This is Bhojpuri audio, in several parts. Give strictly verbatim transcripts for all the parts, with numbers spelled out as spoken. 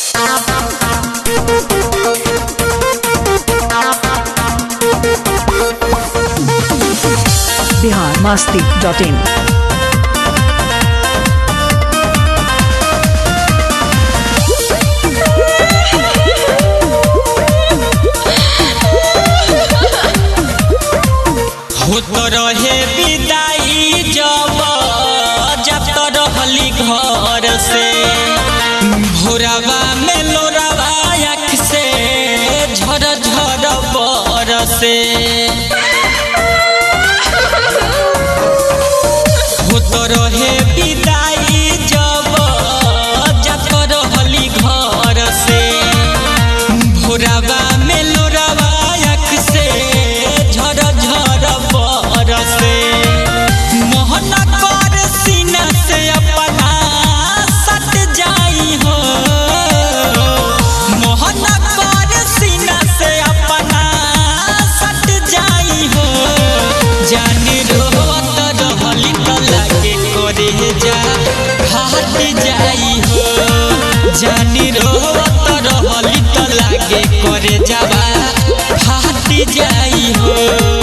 बिहार मस्ती डॉट इन। होत रहे विदाई जब जब रहली घर से, भोरवा में लोरवा आँख से झर झर बरसे। होत रहे विदाई जब जब रहली घर से, भोरवा में लोरवा आँख से झर झर बरसे। मोहन कर सीना से अपना सट जाई हो, मोहन कर सीना से अपना सट जाई हो। जानी रोत रहली त लागे करे जा फाट जाई हो, जानी रोत रहली त लागे करे जावा फाट जाई हो।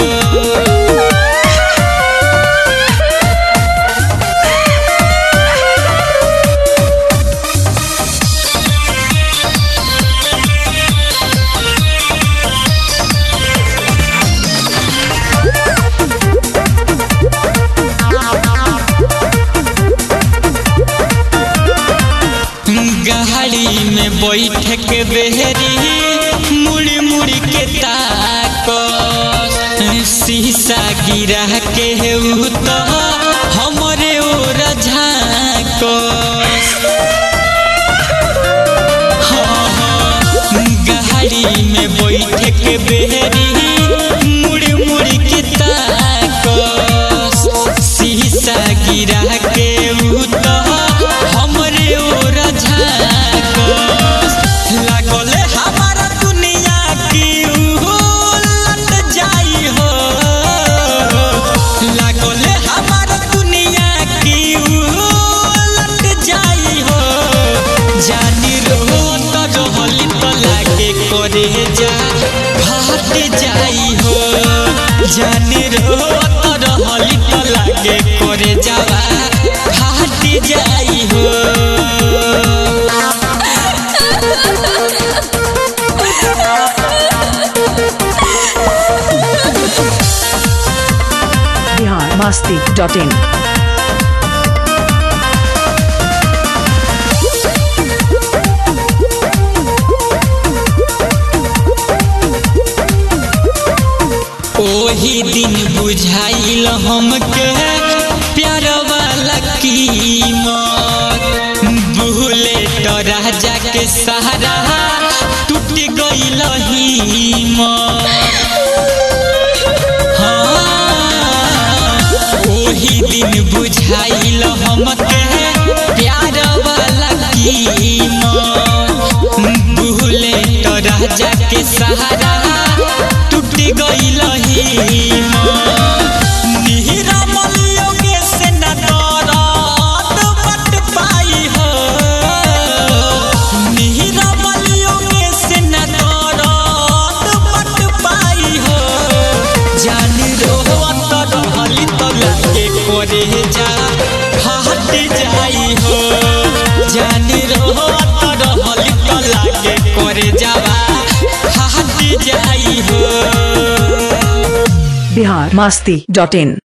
गाड़ी में बैठ के बेहरी मुड़ी मुड़ी के ताक, शीशा गिरा के तो हमरे ओर झाँक। हाँ हाँ गाड़ी में बैठ के बेहरी मुड़ी मुड़ी के ताक, शीशा गिरा के तो हमरे ओर झाँक। लागले हमारा दुनिया की उलट जाई हो, लागले हमारा दुनिया की उलट जाई हो। जानी रोत रहली त लागे करे जा फाट जाई हो, जानी रोत रहली त लागे करे जावा फाट जाई हो। Bihar Masti dot in. ओही दिन बुझाइल हमके प्यार वाला कीमत, बुलेट राजा के सहारा टूट गइल हिम्मत। हाँ ओही दिन बुझाइल हमके प्यार वाला कीमत, बुलेट राजा के सहारा टूट गइल हिम्मत। निहरा मलियोगे से न दर्द बट पाई हो, निहरा मलियोगे से न दर्द बट पाई हो। जानी रोत रहली त लागे करे जा फाट जाई हो, जानी रोत रहली त लागे करे जावा फाट जाई हो। बिहार मस्ती डॉट इन।